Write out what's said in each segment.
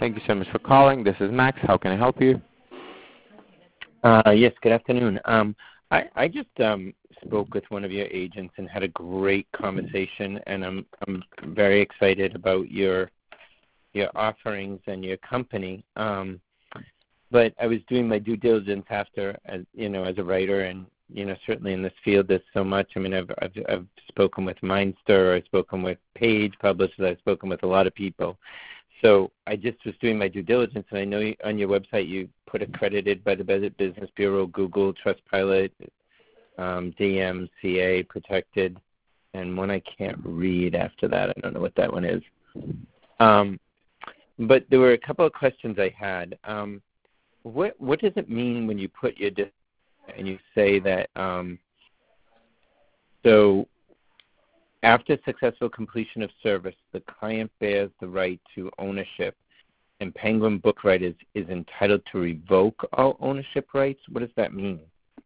Thank you so much for calling. This is Max. How can I help you? Yes, good afternoon. I just spoke with one of your agents and had a great conversation, and I'm very excited about your offerings and your company. But I was doing my due diligence after, as a writer, and certainly in this field, there's so much. I mean, I've spoken with Mindster, I've spoken with Page Publishers, I've spoken with a lot of people. So I just was doing my due diligence, and I know on your website you put accredited by the Better Business Bureau, Google, Trustpilot, DMCA, protected, and one I can't read after that. I don't know what that one is. But there were a couple of questions I had. What does it mean when you put your and you say that so after successful completion of service, the client bears the right to ownership, and Penguin Book Writers is entitled to revoke all ownership rights? What does that mean?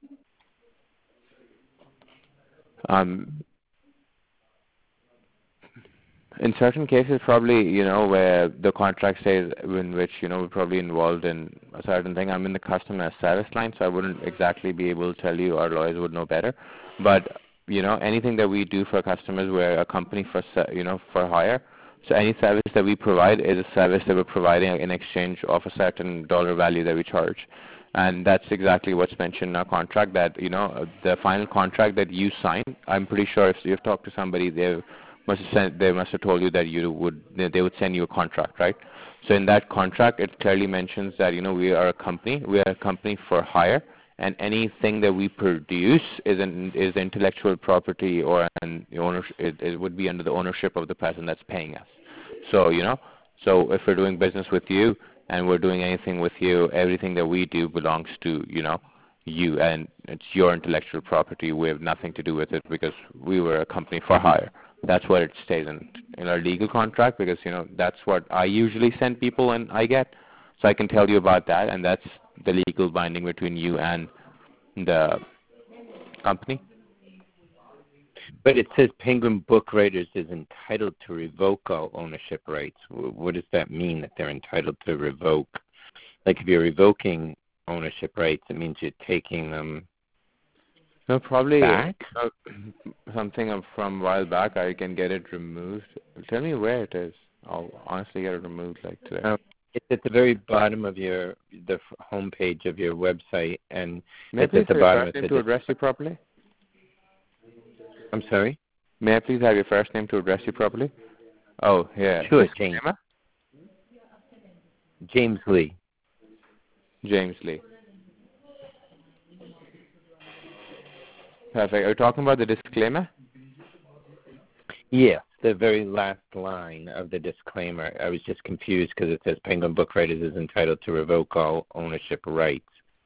In certain cases, probably, where the contract says in which, we're probably involved in a certain thing. I'm in the customer service line, so I wouldn't exactly be able to tell you. Our lawyers would know better. But, anything that we do for customers, we're a company for hire. So any service that we provide is a service that we're providing in exchange of a certain dollar value that we charge. And that's exactly what's mentioned in our contract, that, the final contract that you sign, I'm pretty sure if you've talked to somebody, they must have told you that they would send you a contract, right? So in that contract, it clearly mentions that, we are a company for hire, and anything that we produce is intellectual property, or it would be under the ownership of the person that's paying us. So, so if we're doing business with you and we're doing anything with you, everything that we do belongs to, you, and it's your intellectual property. We have nothing to do with it because we were a company for hire. That's what it stays in our legal contract, because, that's what I usually send people and I get. So I can tell you about that, and that's the legal binding between you and the company. But it says Penguin Book Writers is entitled to revoke all ownership rights. What does that mean, that they're entitled to revoke? Like, if you're revoking ownership rights, it means you're taking them probably back? Something from a while back. I can get it removed. Tell me where it is. I'll honestly get it removed like today. It's at the very bottom of the home page of your website, and May it's at the bottom of it. May I please have your first name to address you properly? I'm sorry? May I please have your first name to address you properly? Oh, yeah. Sure, James. James Lee. James Lee. Perfect. Are you talking about the disclaimer? Yes, the very last line of the disclaimer. I was just confused because it says Penguin Book Writers is entitled to revoke all ownership rights.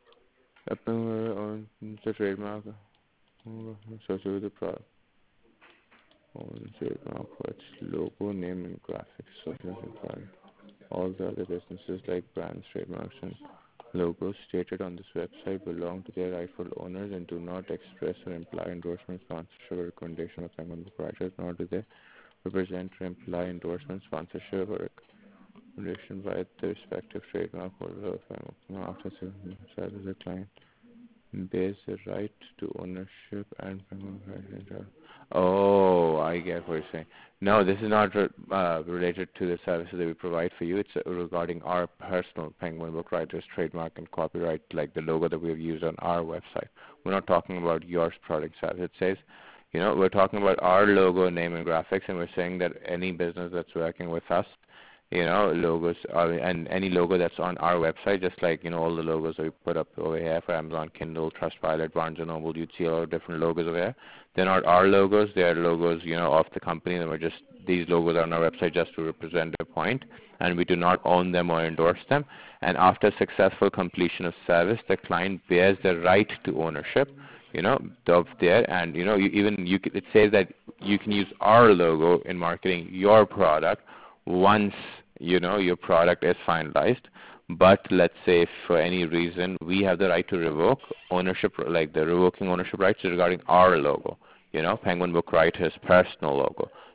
On the trademark associated with the product. On trademark, which logo, name, and graphics associated with the product. All the other businesses like brands, trademarks, and logos stated on this website belong to their rightful owners and do not express or imply endorsement, sponsorship, or recommendation of Penguin Book Writers, nor do they represent or imply endorsement, sponsorship, or recommendation by the respective trademark holder of Penguin. After service, the client bears the right to ownership and Penguin Book Writers. Oh, I get what you're saying. No, this is not related to the services that we provide for you. It's regarding our personal Penguin Book Writers trademark and copyright, like the logo that we have used on our website. We're not talking about your product service. It says, we're talking about our logo, name, and graphics, and we're saying that any business that's working with us, logos, and any logo that's on our website, just like, all the logos that we put up over here for Amazon, Kindle, Trustpilot, Barnes & Noble, you'd see a lot of different logos over here. They're not our logos. They're logos, of the company. And these logos are on our website just to represent a point, and we do not own them or endorse them. And after successful completion of service, the client bears the right to ownership, of there. And, it says that you can use our logo in marketing your product once, your product is finalized. But let's say if for any reason we have the right to revoke ownership, like the revoking ownership rights regarding our logo, Penguin Book Writers' personal logo.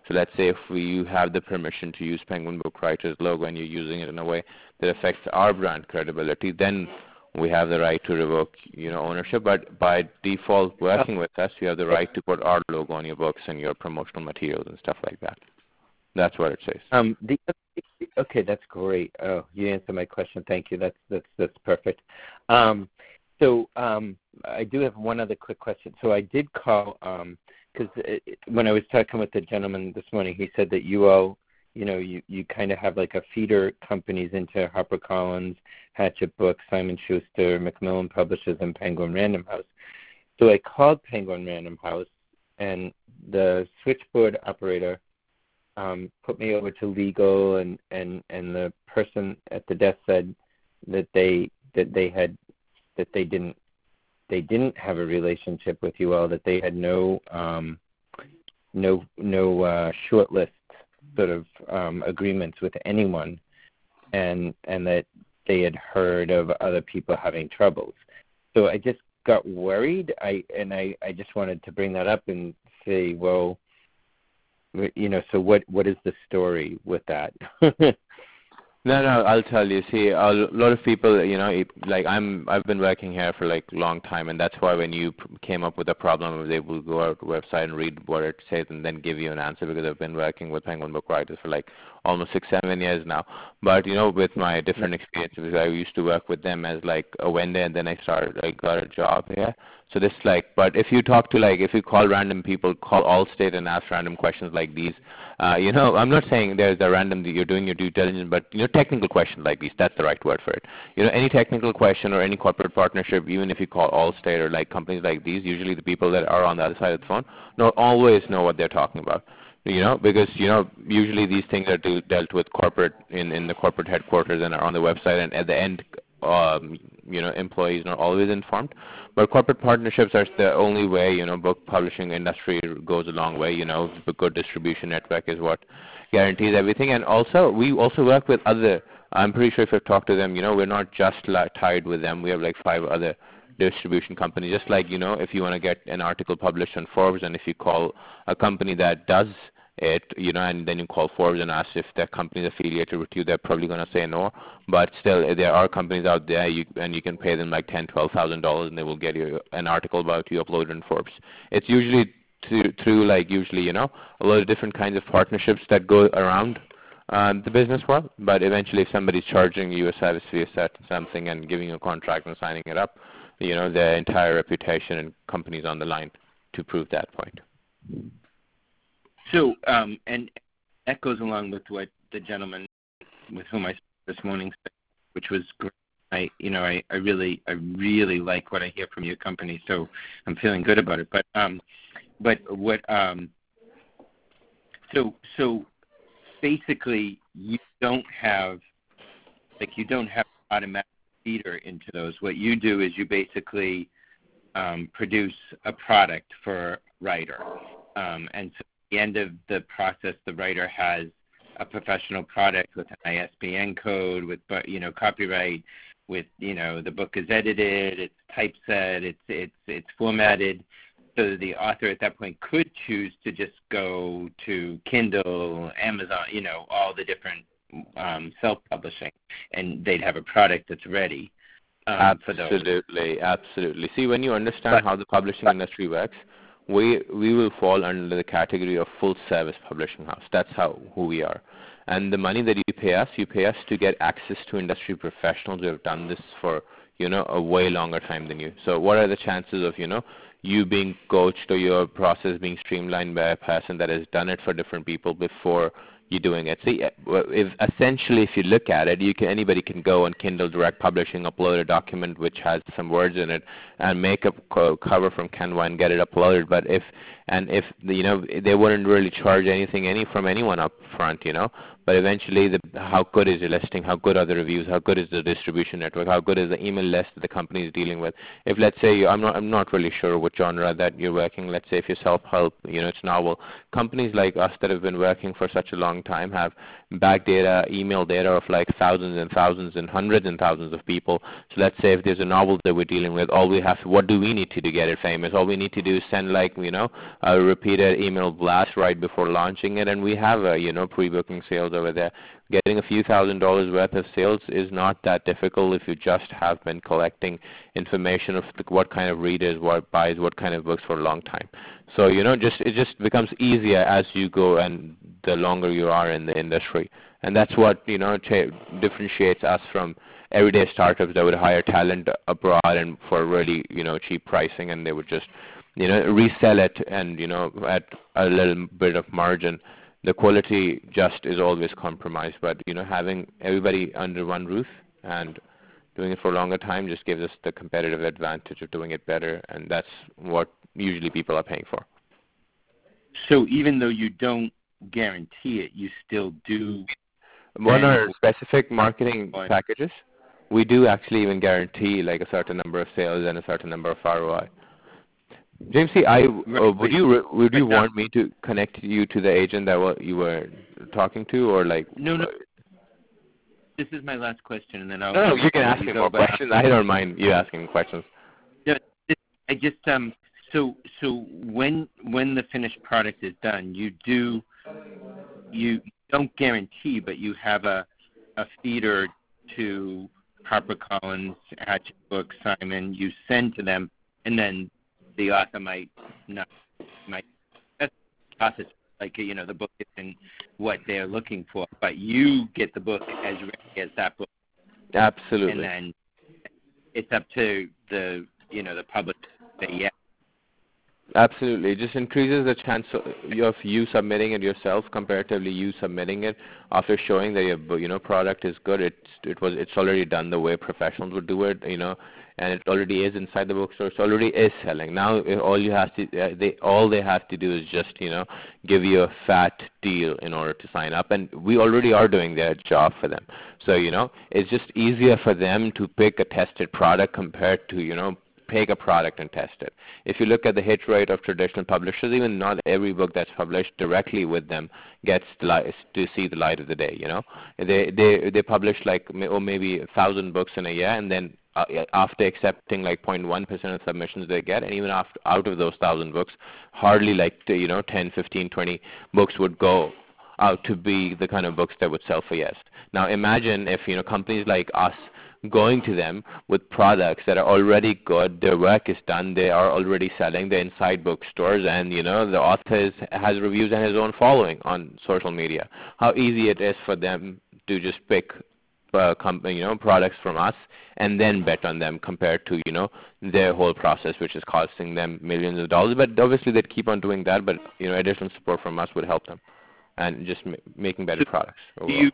So let's say if you have the permission to use Penguin Book Writers logo and you're using it in a way that affects our brand credibility, then we have the right to revoke, ownership. But by default, working with us, you have the right to put our logo on your books and your promotional materials and stuff like that. That's what it says. Okay, that's great. Oh, you answered my question. Thank you. That's perfect. So I do have one other quick question. So I did call because when I was talking with the gentleman this morning, he said that you all, you kind of have like a feeder companies into HarperCollins, Hachette Books, Simon Schuster, Macmillan Publishers, and Penguin Random House. So I called Penguin Random House, and the switchboard operator put me over to legal, and the person at the desk said that they didn't have a relationship with you all, that they had no shortlist sort of agreements with anyone, and that they had heard of other people having troubles. So I just got worried. I just wanted to bring that up and say, well, so what is the story with that? No, I'll tell you. See, a lot of people, I've been working here for like a long time, and that's why when you came up with a problem, I was able to go out to the website and read what it says and then give you an answer, because I've been working with Penguin Book Writers for like almost 6-7 years now. But with my different experiences, I used to work with them as like a vendor, and then I got a job here. So this but if you talk to if you call random people, call Allstate and ask random questions like these, I'm not saying there's a random that you're doing your due diligence, but technical questions like these, that's the right word for it. Any technical question or any corporate partnership, even if you call Allstate or like companies like these, usually the people that are on the other side of the phone don't always know what they're talking about. Because usually these things are dealt with corporate in the corporate headquarters and are on the website, and at the end, employees not always informed. But corporate partnerships are the only way, book publishing industry goes a long way. The good distribution network is what guarantees everything. And also, we also work with other, I'm pretty sure if you've talked to them, we're not just tied with them. We have like 5 other distribution companies. Just like, if you want to get an article published on Forbes, and if you call a company that does it, and then you call Forbes and ask if that company is affiliated with you, they're probably going to say no. But still, there are companies out there, and you can pay them like $10,000-$12,000, and they will get you an article about you uploaded in Forbes. It's usually through a lot of different kinds of partnerships that go around the business world. But eventually, if somebody's charging you a service fee or something and giving you a contract and signing it up, their entire reputation and companies on the line to prove that point. So, and that goes along with what the gentleman with whom I spoke this morning said, which was great. I really like what I hear from your company, so I'm feeling good about it. But what so basically you don't have automatic feeder into those. What you do is you basically produce a product for a writer, and so at the end of the process, the writer has a professional product with an ISBN code, with copyright, with the book is edited, it's typeset, it's formatted, so the author at that point could choose to just go to Kindle, Amazon, all the different self-publishing, and they'd have a product that's ready for those. Absolutely. See, when you understand how the publishing industry works, we will fall under the category of full-service publishing house. That's who we are. And the money that you pay us to get access to industry professionals who have done this for, a way longer time than you. So what are the chances of, you being coached or your process being streamlined by a person that has done it for different people before you doing it? See, if you look at it, anybody can go on Kindle Direct Publishing, upload a document which has some words in it, and make a cover from Canva and get it uploaded. But if they wouldn't really charge anything from anyone up front, But eventually, how good is your listing? How good are the reviews? How good is the distribution network? How good is the email list that the company is dealing with? If, let's say, I'm not really sure what genre that you're working. Let's say if you're self-help, it's novel. Companies like us that have been working for such a long time have back data, email data of like thousands and thousands and hundreds and thousands of people. So let's say if there's a novel that we're dealing with, all we what do we need to do to get it famous? All we need to do is send a repeated email blast right before launching it, and we have pre-booking sales over there. Getting a few $1,000s worth of sales is not that difficult if you just have been collecting information of what kind of readers, what buys, what kind of books for a long time. So it just becomes easier as you go and the longer you are in the industry, and that's what differentiates us from everyday startups that would hire talent abroad and for really cheap pricing, and they would just resell it and at a little bit of margin. The quality just is always compromised, but having everybody under one roof and doing it for a longer time just gives us the competitive advantage of doing it better, and that's what usually people are paying for. So even though you don't guarantee it, you still do. On our specific marketing packages, we do actually even guarantee like a certain number of sales and a certain number of ROI. James, would you want me to connect you to the agent that you were talking to, or like? No. This is my last question, and then I'll. No, you can ask me more questions. I don't mind you asking questions. I just so when the finished product is done, you don't guarantee, but you have a feeder to HarperCollins, Hachette Books, Simon. You send to them, and then the author might that's the process, like the book isn't what they're looking for, but you get the book as ready as that book. Absolutely. And then it's up to the publisher to say yes. Absolutely. It just increases the chance of you submitting it yourself, comparatively you submitting it after showing that your product is good. It's already done the way professionals would do it, and it already is inside the bookstore. So already is selling. Now all they have to do is just give you a fat deal in order to sign up, and we already are doing their job for them. So it's just easier for them to pick a tested product compared to pick a product and test it. If you look at the hit rate of traditional publishers, even not every book that's published directly with them gets to see the light of the day. They publish maybe 1,000 books in a year, and then after accepting 0.1% of submissions they get, and even out of those 1,000 books, hardly 10, 15, 20 books would go out to be the kind of books that would sell for yes. Now imagine if companies like us going to them with products that are already good, their work is done, they are already selling, they're inside bookstores, and the author has reviews and his own following on social media. How easy it is for them to just pick products from us and then bet on them compared to their whole process, which is costing them millions of dollars. But obviously they'd keep on doing that, but additional support from us would help them and just making better products overall. Do you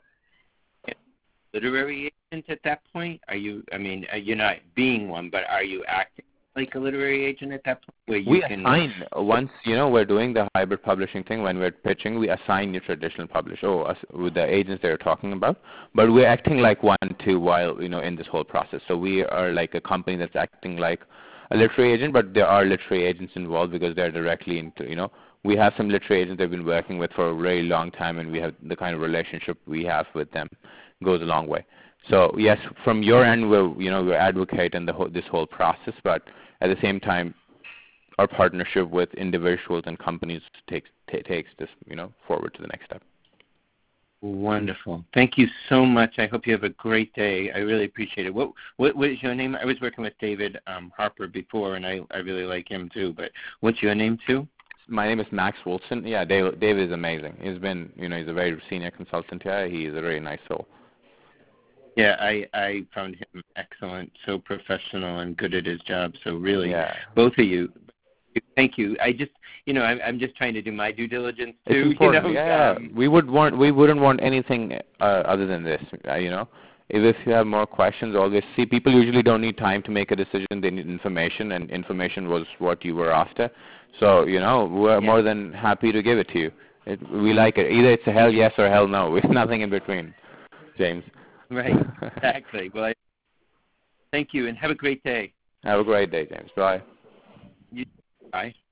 literary agent at that point? You're not being one, but are you acting like a literary agent at that point? Where you assign, once, we're doing the hybrid publishing thing, when we're pitching, we assign the traditional publisher, with the agents they're talking about, but we're acting like one too while, in this whole process. So we are like a company that's acting like a literary agent, but there are literary agents involved because they're directly into, we have some literary agents they've been working with for a very long time, and we have the kind of relationship we have with them goes a long way. So yes, from your end, we're advocating this whole process, but at the same time, our partnership with individuals and companies takes this forward to the next step. Wonderful. Thank you so much. I hope you have a great day. I really appreciate it. What is your name? I was working with David Harper before, and I really like him too. But what's your name too? My name is Max Wilson. Yeah, David is amazing. He's been, he's a very senior consultant here. He is a very nice soul. Yeah, I found him excellent, so professional and good at his job. So really, both of you, thank you. I just, I'm just trying to do my due diligence too. It's important. We wouldn't want anything other than this. If you have more questions, always see. People usually don't need time to make a decision. They need information, and information was what you were after. So we're more than happy to give it to you. We like it. Either it's a hell yes or hell no. There's nothing in between, James. Right, exactly. Well, thank you, and have a great day. Have a great day, James. Bye. Bye.